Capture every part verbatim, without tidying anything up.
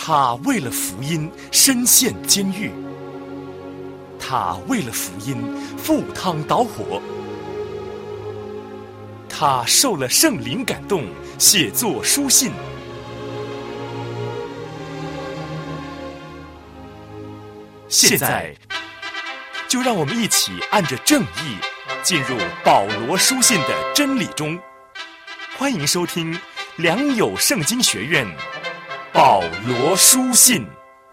他为了福音身陷监狱，他为了福音赴汤蹈火，他受了圣灵感动，写作书信。现在，就让我们一起按着正义，进入保罗书信的真理中。欢迎收听良友圣经学院保罗书信。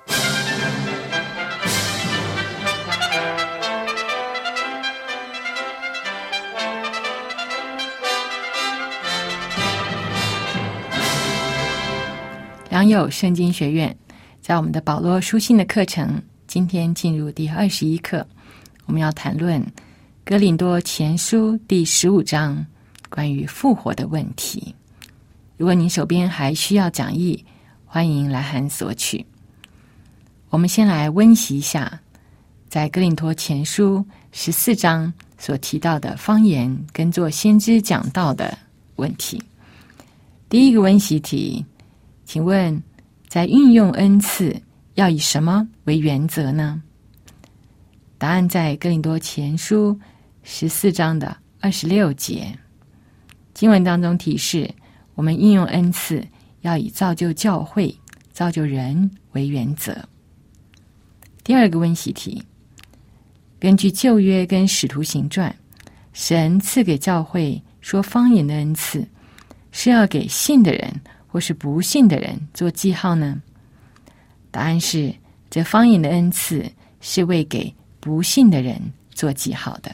良友圣经学院在我们的保罗书信的课程，今天进入第二十一课，我们要谈论哥林多前书第十五章关于复活的问题。如果您手边还需要讲义，欢迎来函索取。我们先来温习一下在哥林多前书十四章所提到的方言跟做先知讲道的问题。第一个温习题，请问在运用恩赐要以什么为原则呢？答案在哥林多前书十四章的二十六节。经文当中提示我们运用恩赐要以造就教会、造就人为原则。第二个温习题，根据旧约跟使徒行传，神赐给教会说方言的恩赐，是要给信的人或是不信的人做记号呢？答案是，这方言的恩赐是为给不信的人做记号的。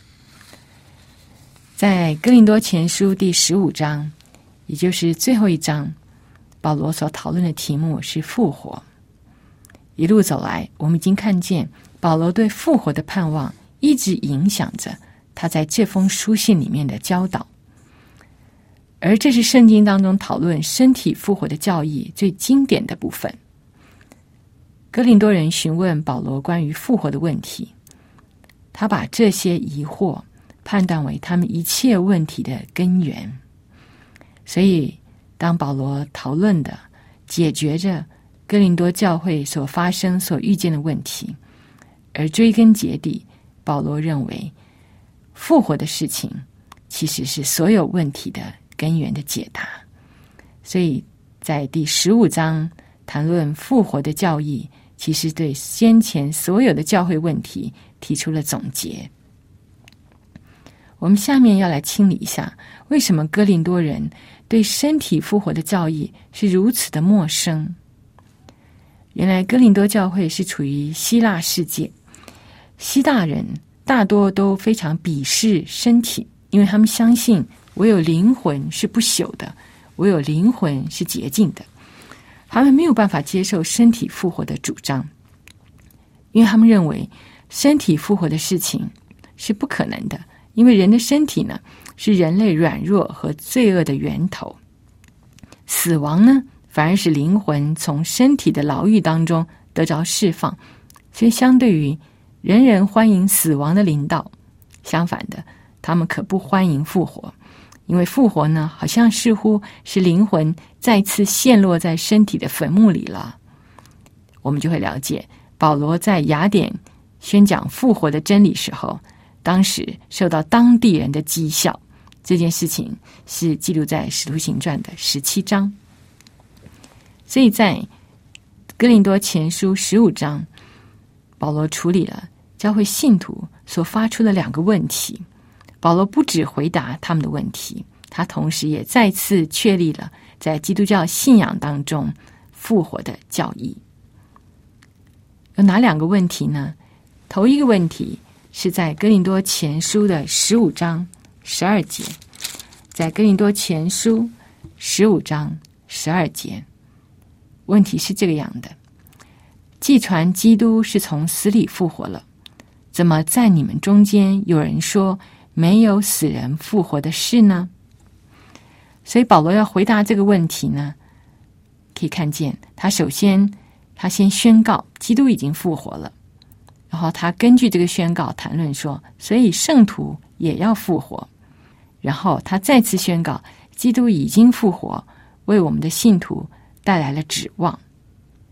在哥林多前书第十五章，也就是最后一章，保罗所讨论的题目是复活。一路走来，我们已经看见保罗对复活的盼望一直影响着他在这封书信里面的教导，而这是圣经当中讨论身体复活的教义最经典的部分。哥林多人询问保罗关于复活的问题，他把这些疑惑判断为他们一切问题的根源。所以当保罗讨论的解决着哥林多教会所发生所遇见的问题，而追根结底，保罗认为复活的事情其实是所有问题的根源的解答。所以在第十五章谈论复活的教义，其实对先前所有的教会问题提出了总结。我们下面要来清理一下，为什么哥林多人对身体复活的教义是如此的陌生。原来哥林多教会是处于希腊世界，希腊人大多都非常鄙视身体，因为他们相信唯有灵魂是不朽的，唯有灵魂是洁净的。他们没有办法接受身体复活的主张，因为他们认为身体复活的事情是不可能的，因为人的身体呢，是人类软弱和罪恶的源头。死亡呢，反而是灵魂从身体的牢狱当中得着释放。所以相对于人人欢迎死亡的临到，相反的，他们可不欢迎复活。因为复活呢，好像似乎是灵魂再次陷落在身体的坟墓里了。我们就会了解，保罗在雅典宣讲复活的真理时候，当时受到当地人的讥笑。这件事情是记录在使徒行传的十七章。所以在哥林多前书十五章，保罗处理了教会信徒所发出的两个问题。保罗不只回答他们的问题，他同时也再次确立了在基督教信仰当中复活的教义。有哪两个问题呢？头一个问题是在哥林多前书的十五章十二节，在哥林多前书十五章十二节，问题是这个样的：既传基督是从死里复活了，怎么在你们中间有人说没有死人复活的事呢？所以保罗要回答这个问题呢，可以看见他首先他先宣告基督已经复活了，然后他根据这个宣告谈论说，所以圣徒也要复活。然后他再次宣告基督已经复活，为我们的信徒带来了指望。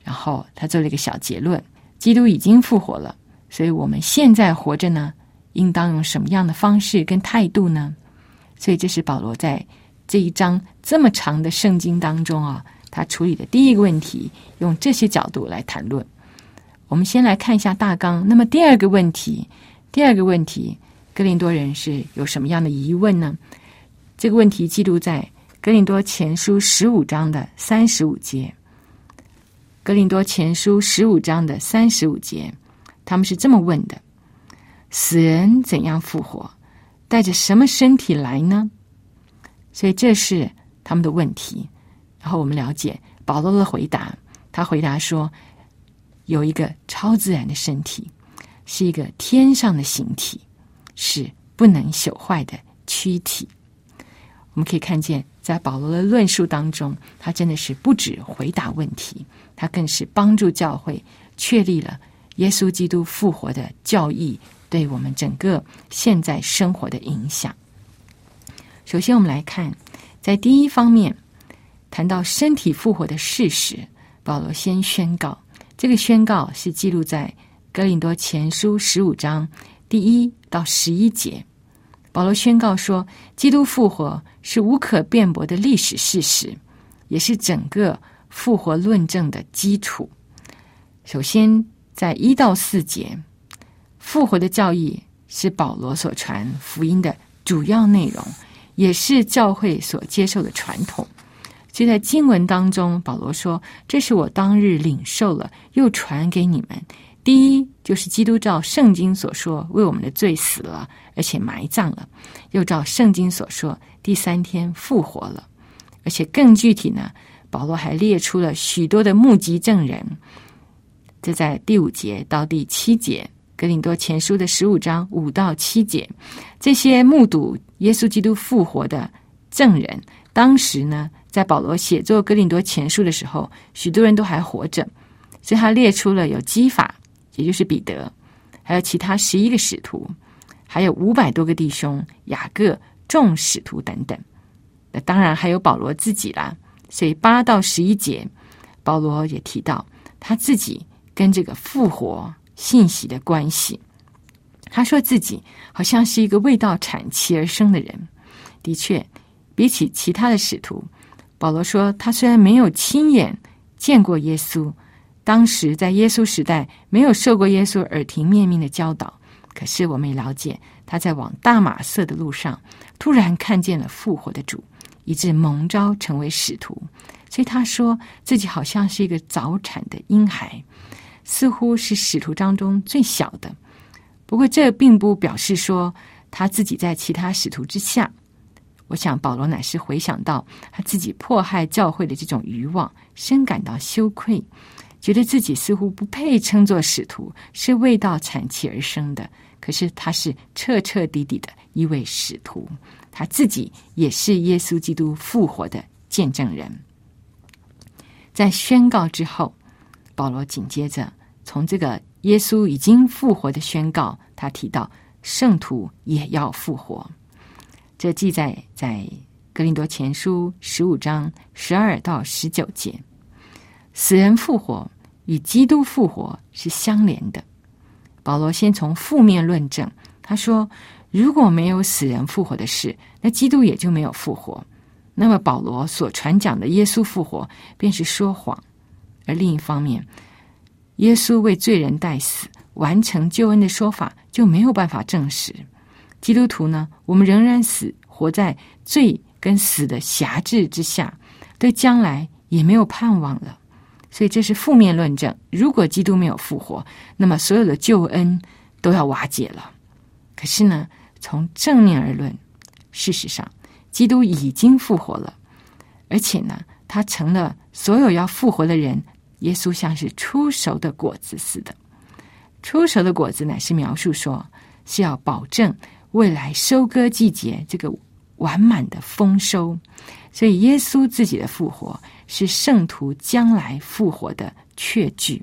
然后他做了一个小结论，基督已经复活了，所以我们现在活着呢，应当用什么样的方式跟态度呢？所以这是保罗在这一章这么长的圣经当中啊，他处理的第一个问题，用这些角度来谈论。我们先来看一下大纲。那么第二个问题，第二个问题，哥林多人是有什么样的疑问呢？这个问题记录在哥林多前书十五章的三十五节。哥林多前书十五章的三十五节，他们是这么问的：死人怎样复活？带着什么身体来呢？所以这是他们的问题。然后我们了解保罗的回答，他回答说，有一个超自然的身体，是一个天上的形体，是不能朽坏的躯体。我们可以看见在保罗的论述当中，他真的是不止回答问题，他更是帮助教会确立了耶稣基督复活的教义对我们整个现在生活的影响。首先我们来看，在第一方面谈到身体复活的事实，保罗先宣告，这个宣告是记录在哥林多前书十五章第一到十一节。保罗宣告说，基督复活是无可辩驳的历史事实，也是整个复活论证的基础。首先在一到四节，复活的教义是保罗所传福音的主要内容，也是教会所接受的传统。所以在经文当中，保罗说，这是我当日领受了，又传给你们。第一，就是基督照圣经所说，为我们的罪死了，而且埋葬了，又照圣经所说，第三天复活了。而且更具体呢，保罗还列出了许多的目击证人，这在第五节到第七节，哥林多前书的十五章五到七节，这些目睹耶稣基督复活的证人，当时呢，在保罗写作哥林多前书的时候，许多人都还活着，所以他列出了有基法，也就是彼得，还有其他十一个使徒，还有五百多个弟兄，雅各、众使徒等等。那当然还有保罗自己啦。所以八到十一节，保罗也提到他自己跟这个复活信息的关系。他说自己好像是一个未到产期而生的人。的确，比起其他的使徒，保罗说他虽然没有亲眼见过耶稣，当时在耶稣时代没有受过耶稣耳提面命的教导，可是我们也了解他在往大马色的路上突然看见了复活的主，以致蒙召成为使徒。所以他说自己好像是一个早产的婴孩，似乎是使徒当中最小的。不过这并不表示说他自己在其他使徒之下。我想保罗乃是回想到他自己迫害教会的这种欲望，深感到羞愧，觉得自己似乎不配称作使徒，是未到产期而生的。可是他是彻彻底底的一位使徒，他自己也是耶稣基督复活的见证人。在宣告之后，保罗紧接着从这个耶稣已经复活的宣告，他提到圣徒也要复活。这记载在哥林多前书十五章十二到十九节。死人复活与基督复活是相连的。保罗先从负面论证，他说如果没有死人复活的事，那基督也就没有复活，那么保罗所传讲的耶稣复活便是说谎。而另一方面，耶稣为罪人代死，完成救恩的说法就没有办法证实。基督徒呢，我们仍然死，活在罪跟死的辖制之下，对将来也没有盼望了。所以这是负面论证，如果基督没有复活，那么所有的救恩都要瓦解了。可是呢，从正面而论，事实上基督已经复活了，而且呢，他成了所有要复活的人，耶稣像是出熟的果子似的。出熟的果子乃是描述说，是要保证未来收割季节这个完满的丰收。所以耶稣自己的复活是圣徒将来复活的确据。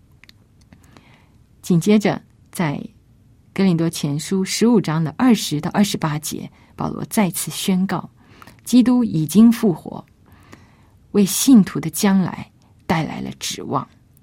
紧接着在哥林多前书十五章的二十到二十八节，保罗再次宣告基督已经复活，为信徒的将来带来了指望。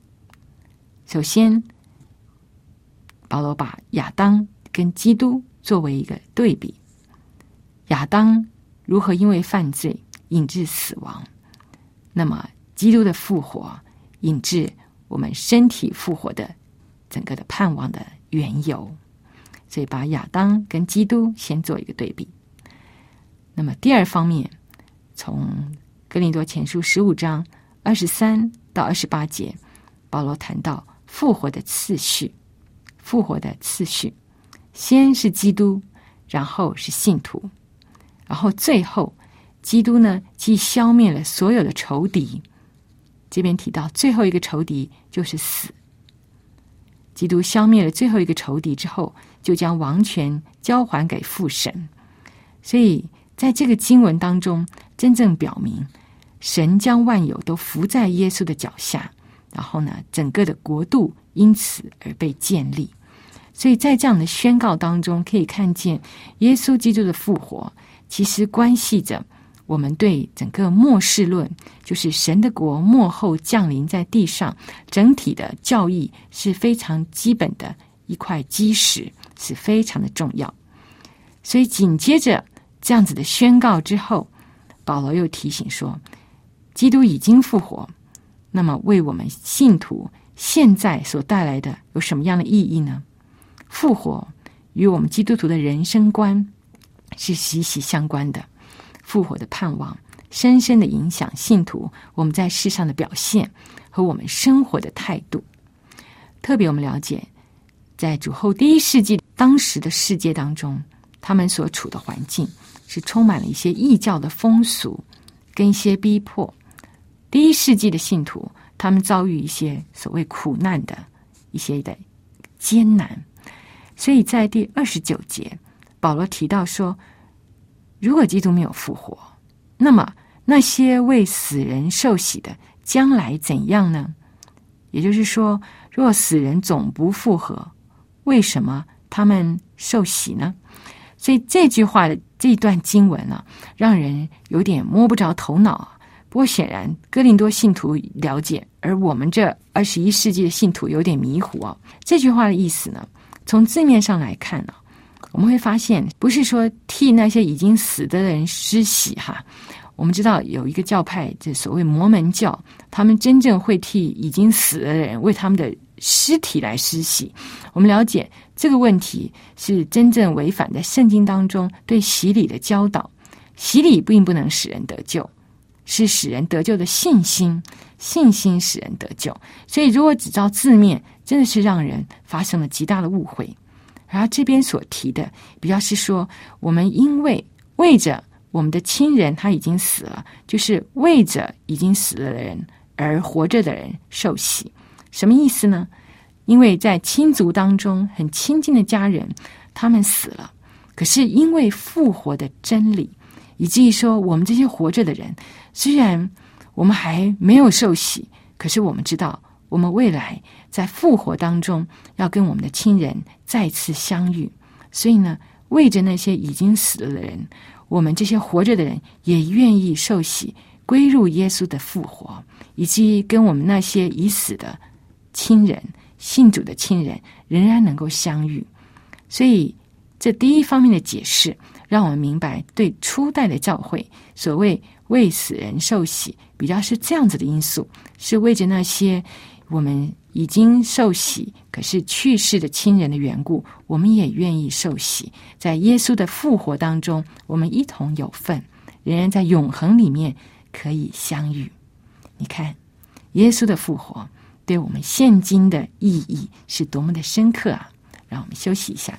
首先，保罗把亚当跟基督作为一个对比。亚当如何因为犯罪引致死亡，那么基督的复活引致我们身体复活的整个的盼望的缘由。所以把亚当跟基督先做一个对比。那么第二方面，从哥林多前书十五章二十三到二十八节，保罗谈到复活的次序。复活的次序，先是基督，然后是信徒，然后最后基督呢既消灭了所有的仇敌。这边提到最后一个仇敌就是死。基督消灭了最后一个仇敌之后，就将王权交还给父神。所以在这个经文当中，真正表明神将万有都伏在耶稣的脚下，然后呢，整个的国度因此而被建立。所以在这样的宣告当中，可以看见耶稣基督的复活其实关系着我们对整个末世论，就是神的国末后降临在地上，整体的教义是非常基本的一块基石，是非常的重要。所以紧接着这样子的宣告之后，保罗又提醒说，基督已经复活，那么为我们信徒现在所带来的有什么样的意义呢？复活与我们基督徒的人生观是息息相关的。复活的盼望深深的影响信徒我们在世上的表现和我们生活的态度。特别我们了解，在主后第一世纪当时的世界当中，他们所处的环境是充满了一些异教的风俗跟一些逼迫。第一世纪的信徒，他们遭遇一些所谓苦难的一些的艰难。所以在第二十九节，保罗提到说，如果基督没有复活，那么那些为死人受洗的将来怎样呢？也就是说，若死人总不复活，为什么他们受洗呢？所以这句话的这一段经文啊，让人有点摸不着头脑啊。不过显然哥林多信徒了解，而我们这二十一世纪的信徒有点迷糊啊。这句话的意思呢，从字面上来看呢、啊，我们会发现不是说替那些已经死的人施洗哈。我们知道有一个教派，这所谓摩门教，他们真正会替已经死的人为他们的尸体来施洗。我们了解这个问题是真正违反在圣经当中对洗礼的教导。洗礼并不能使人得救，是使人得救的信心，信心使人得救。所以如果只照字面，真的是让人发生了极大的误会。而这边所提的比较是说，我们因为为着我们的亲人他已经死了，就是为着已经死了的人而活着的人受洗。什么意思呢？因为在亲族当中很亲近的家人他们死了，可是因为复活的真理，以至于说我们这些活着的人，虽然我们还没有受洗，可是我们知道我们未来在复活当中要跟我们的亲人再次相遇。所以呢，为着那些已经死了的人，我们这些活着的人也愿意受洗归入耶稣的复活，以及跟我们那些已死的亲人信主的亲人仍然能够相遇。所以这第一方面的解释让我们明白，对初代的教会所谓为死人受洗比较是这样子的因素，是为着那些我们已经受洗可是去世的亲人的缘故，我们也愿意受洗，在耶稣的复活当中我们一同有份，仍然在永恒里面可以相遇。你看耶稣的复活对我们现今的意义是多么的深刻啊！让我们休息一下。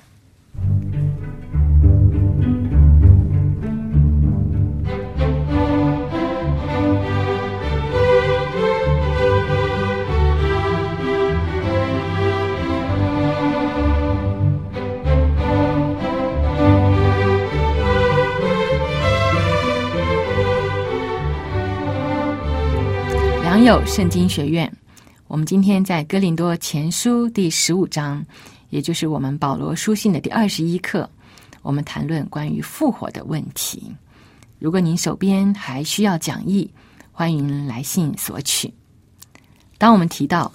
良友圣经学院，我们今天在哥林多前书第十五章，也就是我们保罗书信的第二十一课，我们谈论关于复活的问题。如果您手边还需要讲义，欢迎来信索取。当我们提到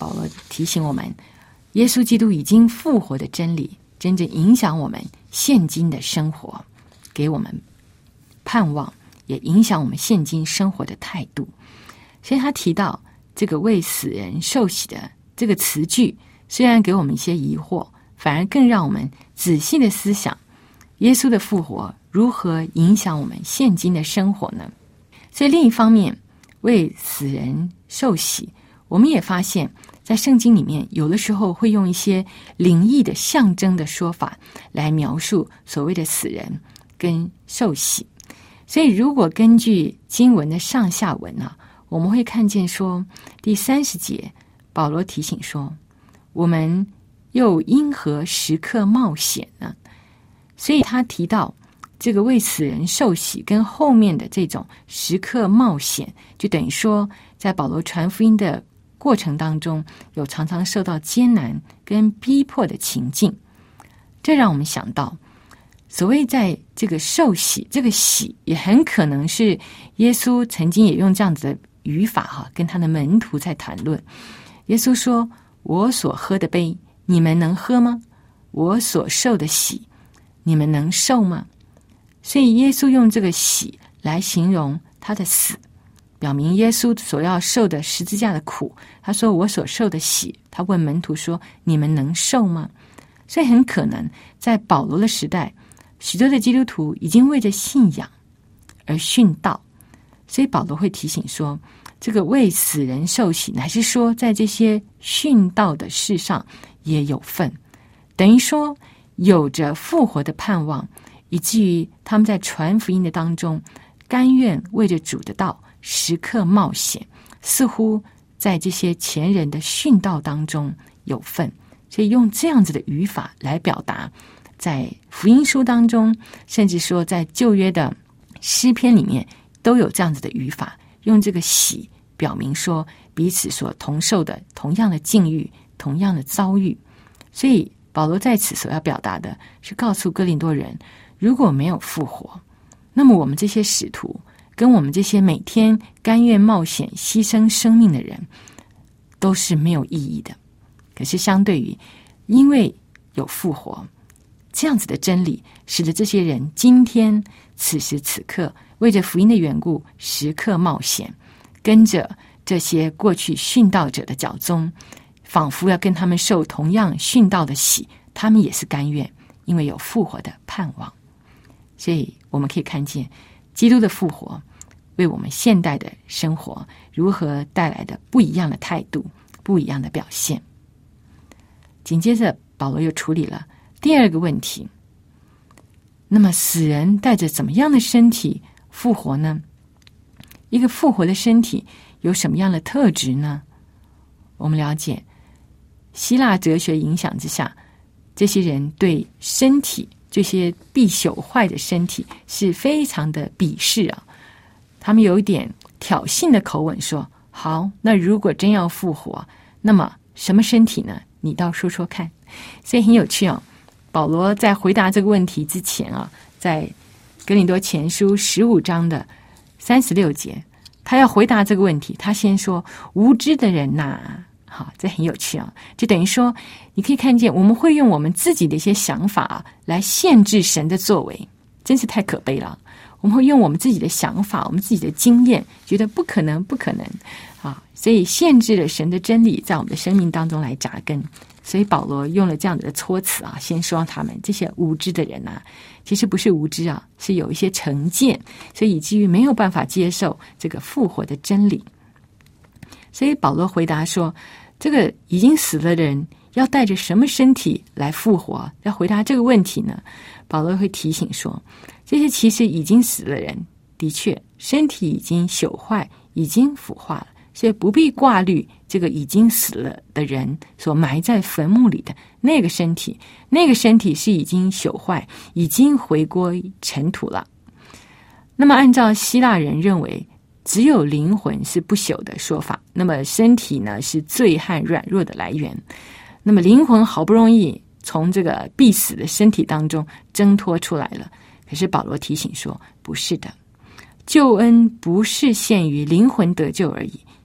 保罗提醒我们，耶稣基督已经复活的真理真正影响我们现今的生活，给我们盼望，也影响我们现今生活的态度。所以他提到这个为死人受洗的这个词句，虽然给我们一些疑惑，反而更让我们仔细的思想耶稣的复活如何影响我们现今的生活呢？所以另一方面，为死人受洗，我们也发现在圣经里面有的时候会用一些灵异的象征的说法来描述所谓的死人跟受洗。所以如果根据经文的上下文啊，我们会看见说，第三十节保罗提醒说，我们又因何时刻冒险呢？所以他提到这个为死人受洗跟后面的这种时刻冒险，就等于说在保罗传福音的过程当中，有常常受到艰难跟逼迫的情境。这让我们想到，所谓在这个受洗，这个洗也很可能是耶稣曾经也用这样子的语法哈，跟他的门徒在谈论。耶稣说，我所喝的杯你们能喝吗？我所受的洗你们能受吗？所以耶稣用这个洗来形容他的死，表明耶稣所要受的十字架的苦。他说我所受的洗，他问门徒说，你们能受吗？所以很可能在保罗的时代，许多的基督徒已经为着信仰而殉道。所以保罗会提醒说，这个为死人受洗，乃是说在这些殉道的事上也有份，等于说有着复活的盼望，以至于他们在传福音的当中甘愿为着主的道时刻冒险，似乎在这些前人的殉道当中有份。所以用这样子的语法来表达，在福音书当中，甚至说在旧约的诗篇里面都有这样子的语法，用这个喜表明说彼此所同受的同样的境遇，同样的遭遇。所以保罗在此所要表达的是告诉哥林多人，如果没有复活，那么我们这些使徒跟我们这些每天甘愿冒险牺牲生命的人都是没有意义的。可是相对于因为有复活这样子的真理，使得这些人今天此时此刻为着福音的缘故时刻冒险，跟着这些过去殉道者的脚踪，仿佛要跟他们受同样殉道的喜，他们也是甘愿，因为有复活的盼望。所以我们可以看见基督的复活为我们现代的生活如何带来的不一样的态度，不一样的表现。紧接着保罗又处理了第二个问题，那么死人带着怎么样的身体复活呢？一个复活的身体有什么样的特质呢？我们了解希腊哲学影响之下，这些人对身体，这些必朽坏的身体是非常的鄙视啊。他们有一点挑衅的口吻说，好，那如果真要复活，那么什么身体呢？你倒说说看。所以很有趣啊，保罗在回答这个问题之前啊，在哥林多前书十五章的三十六节，他要回答这个问题，他先说无知的人呐、啊，好，这很有趣啊，就等于说你可以看见我们会用我们自己的一些想法、啊、来限制神的作为，真是太可悲了。我们会用我们自己的想法，我们自己的经验，觉得不可能不可能啊，所以限制了神的真理在我们的生命当中来扎根。所以保罗用了这样的措辞啊，先说他们这些无知的人啊，其实不是无知啊，是有一些成见，所以以至于没有办法接受这个复活的真理。所以保罗回答说，这个已经死了的人要带着什么身体来复活？要回答这个问题呢，保罗会提醒说，这些其实已经死了的人，的确身体已经朽坏，已经腐化了，所以不必挂虑这个已经死了的人所埋在坟墓里的那个身体，那个身体是已经朽坏，已经回归尘土了。那么按照希腊人认为只有灵魂是不朽的说法，那么身体呢是罪和软弱的来源，那么灵魂好不容易从这个必死的身体当中挣脱出来了，可是保罗提醒说，不是的，救恩不是限于灵魂得救而已，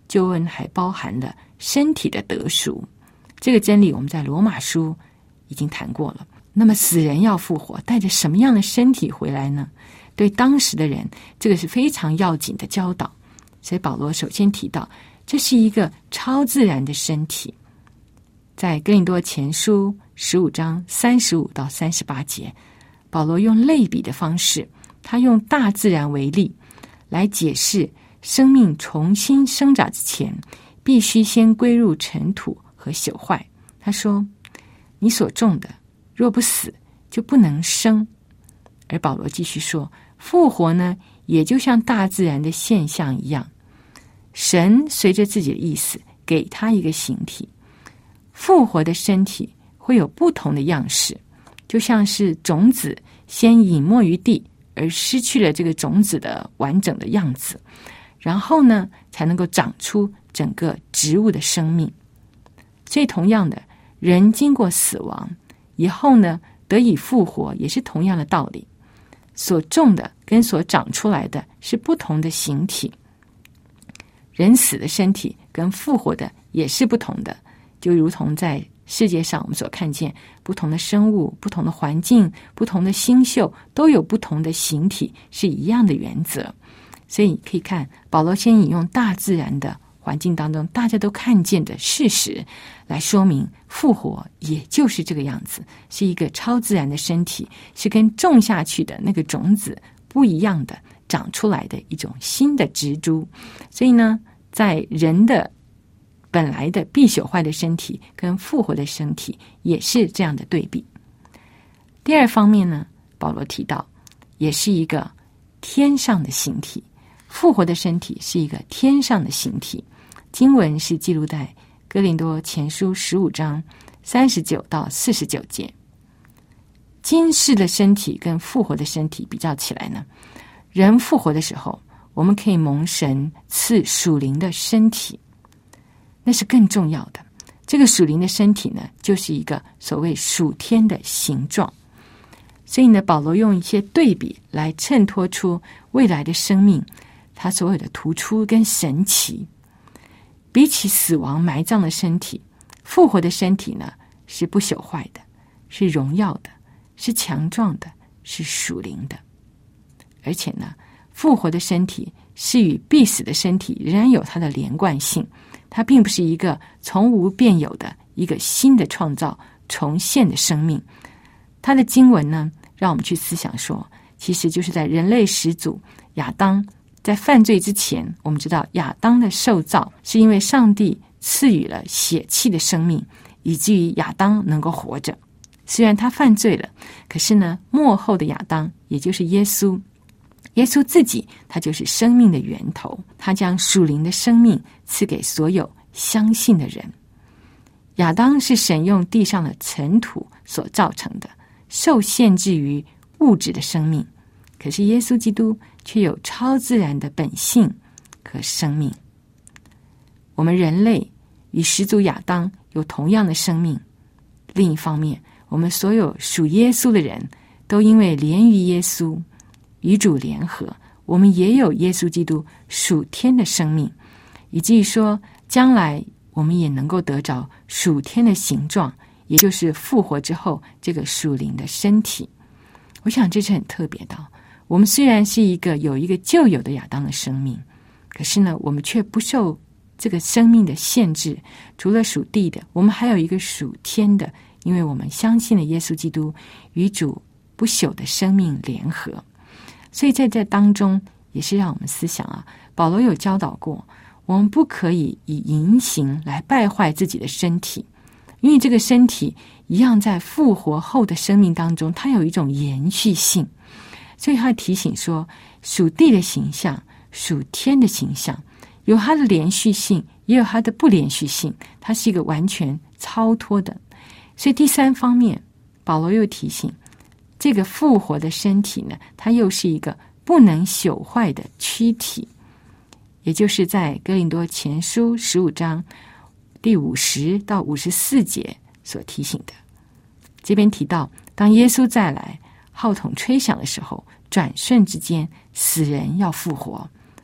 救恩还包含了身体的得赎。这个真理我们在罗马书已经谈过了。那么死人要复活，带着什么样的身体回来呢？对当时的人，这个是非常要紧的教导。所以保罗首先提到，这是一个超自然的身体。在哥林多前书十五章三十五到三十八节，保罗用类比的方式，他用大自然为例来解释生命重新生长之前，必须先归入尘土和朽坏。他说，你所种的若不死，就不能生。而保罗继续说，复活呢，也就像大自然的现象一样，神随着自己的意思给他一个形体，复活的身体会有不同的样式，就像是种子先隐没于地，而失去了这个种子的完整的样子，然后呢，才能够长出整个植物的生命。所以同样的，人经过死亡以后呢，得以复活，也是同样的道理。所种的跟所长出来的是不同的形体，人死的身体跟复活的也是不同的，就如同在世界上我们所看见不同的生物、不同的环境、不同的星宿都有不同的形体，是一样的原则。所以可以看保罗先引用大自然的环境当中大家都看见的事实来说明复活也就是这个样子，是一个超自然的身体，是跟种下去的那个种子不一样的长出来的一种新的植株。所以呢，在人的本来的必朽坏的身体跟复活的身体也是这样的对比。第二方面呢，保罗提到也是一个天上的形体，复活的身体是一个天上的形体。经文是记录在哥林多前书十五章三十九到四十九节。今世的身体跟复活的身体比较起来呢，人复活的时候，我们可以蒙神赐属灵的身体，那是更重要的。这个属灵的身体呢，就是一个所谓属天的形状。所以呢，保罗用一些对比来衬托出未来的生命它所有的突出跟神奇。比起死亡埋葬的身体，复活的身体呢，是不朽坏的，是荣耀的，是强壮的，是属灵的。而且呢，复活的身体是与必死的身体仍然有它的连贯性，它并不是一个从无变有的一个新的创造重现的生命。它的经文呢，让我们去思想说，其实就是在人类始祖亚当在犯罪之前，我们知道亚当的受造是因为上帝赐予了血气的生命，以至于亚当能够活着。虽然他犯罪了，可是呢，末后的亚当也就是耶稣，耶稣自己他就是生命的源头，他将属灵的生命赐给所有相信的人。亚当是神用地上的尘土所造成的，受限制于物质的生命，可是耶稣基督却有超自然的本性和生命。我们人类与始祖亚当有同样的生命，另一方面，我们所有属耶稣的人都因为连于耶稣，与主联合，我们也有耶稣基督属天的生命，以至于说将来我们也能够得着属天的形状，也就是复活之后这个属灵的身体。我想这是很特别的。我们虽然是一个有一个旧有的亚当的生命，可是呢，我们却不受这个生命的限制。除了属地的，我们还有一个属天的，因为我们相信了耶稣基督与主不朽的生命联合。所以在这当中也是让我们思想啊，保罗有教导过，我们不可以以淫行来败坏自己的身体，因为这个身体一样在复活后的生命当中，它有一种延续性。所以他提醒说，属地的形象、属天的形象有它的连续性，也有它的不连续性，它是一个完全超脱的。所以第三方面，保罗又提醒，这个复活的身体呢，它又是一个不能朽坏的躯体，也就是在哥林多前书十五章第五十到五十四节所提醒的。这边提到，当耶稣再来，号筒吹响的时候，转瞬之间死人要复活，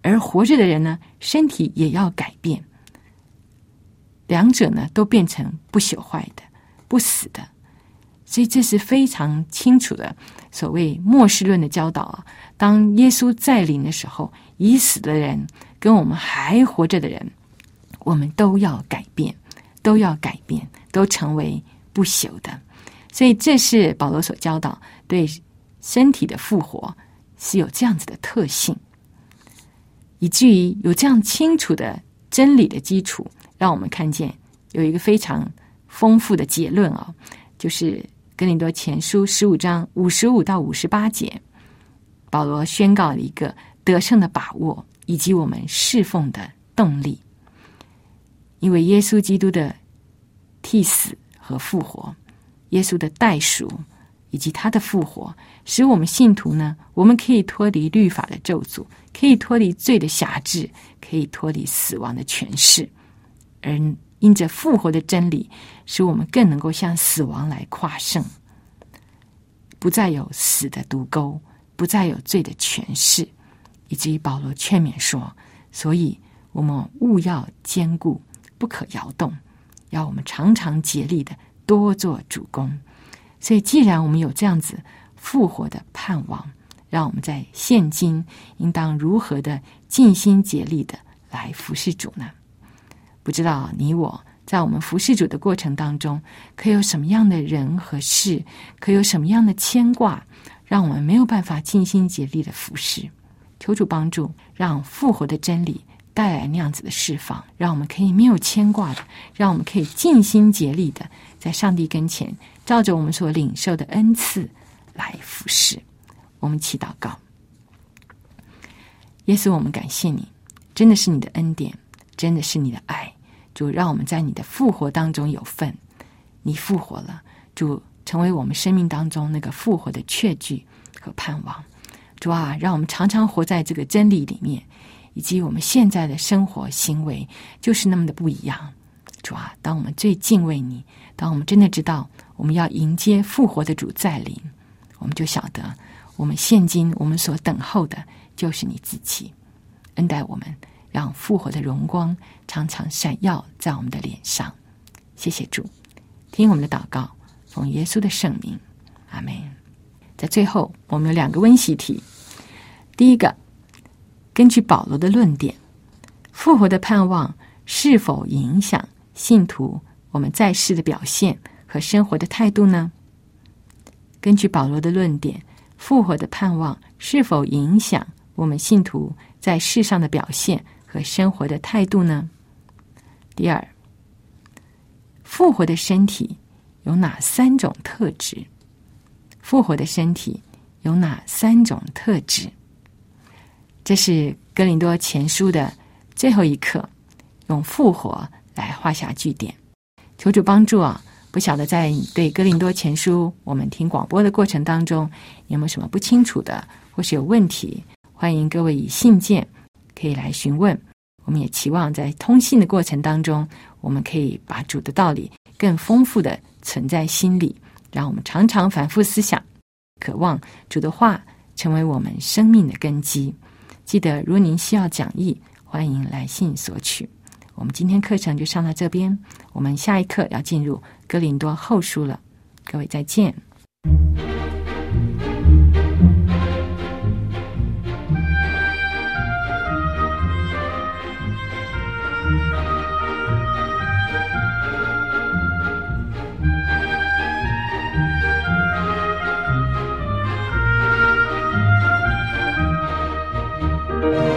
而活着的人呢，身体也要改变。两者呢，都变成不朽坏的、不死的。所以这是非常清楚的所谓末世论的教导啊。当耶稣再临的时候，已死的人跟我们还活着的人，我们都要改变，都要改变，都成为不朽的。所以这是保罗所教导，对身体的复活是有这样子的特性，以至于有这样清楚的真理的基础，让我们看见有一个非常丰富的结论啊，就是哥林多前书十五章五十五到五十八节，保罗宣告了一个得胜的把握，以及我们侍奉的动力。因为耶稣基督的替死和复活，耶稣的代赎以及他的复活，使我们信徒呢，我们可以脱离律法的咒诅，可以脱离罪的辖制，可以脱离死亡的权势，而因着复活的真理，使我们更能够向死亡来跨胜，不再有死的毒钩，不再有罪的权势。以至于保罗劝勉说，所以我们务要坚固，不可摇动，要我们常常竭力的多做主工。所以既然我们有这样子复活的盼望，让我们在现今应当如何的尽心竭力的来服侍主呢？不知道你我在我们服侍主的过程当中，可有什么样的人和事，可有什么样的牵挂，让我们没有办法尽心竭力的服侍。求主帮助，让复活的真理带来那样子的释放，让我们可以没有牵挂的，让我们可以尽心竭力的在上帝跟前，照着我们所领受的恩赐来服侍。我们祈祷告。耶稣，我们感谢你，真的是你的恩典，真的是你的爱。主，让我们在你的复活当中有份。你复活了，主，成为我们生命当中那个复活的确据和盼望。主啊，让我们常常活在这个真理里面，以及我们现在的生活行为就是那么的不一样。主啊，当我们最敬畏你，当我们真的知道我们要迎接复活的主再临，我们就晓得我们现今我们所等候的就是你自己。恩待我们，让复活的荣光常常闪耀在我们的脸上。谢谢主，听我们的祷告，奉耶稣的圣名，阿们。在最后，我们有两个温习题。第一个，根据保罗的论点，复活的盼望是否影响信徒我们在世的表现和生活的态度呢？根据保罗的论点，复活的盼望是否影响我们信徒在世上的表现和生活的态度呢？第二，复活的身体有哪三种特质？复活的身体有哪三种特质？这是哥林多前书的最后一课，用复活来画下句点。求主帮助啊！不晓得在对哥林多前书我们听广播的过程当中，有没有什么不清楚的，或是有问题，欢迎各位以信件可以来询问。我们也期望在通信的过程当中，我们可以把主的道理更丰富的存在心里，让我们常常反复思想，渴望主的话成为我们生命的根基。记得，如果您需要讲义，欢迎来信索取。我们今天课程就上到这边，我们下一课要进入哥林多后书了。各位再见。 Thank you.